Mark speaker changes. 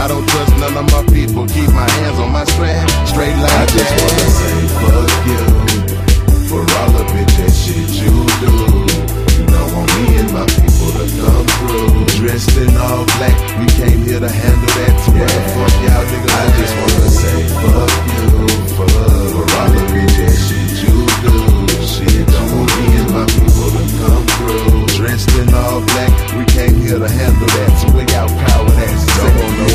Speaker 1: I don't trust none of my people. Keep my hands on my strap, straight like
Speaker 2: I just wanna say fuck you for all the bitch ass shit you do. You don't want me and my people to come through. Dressed in all black, we came here to handle that. So what the fuck y'all niggas? I just wanna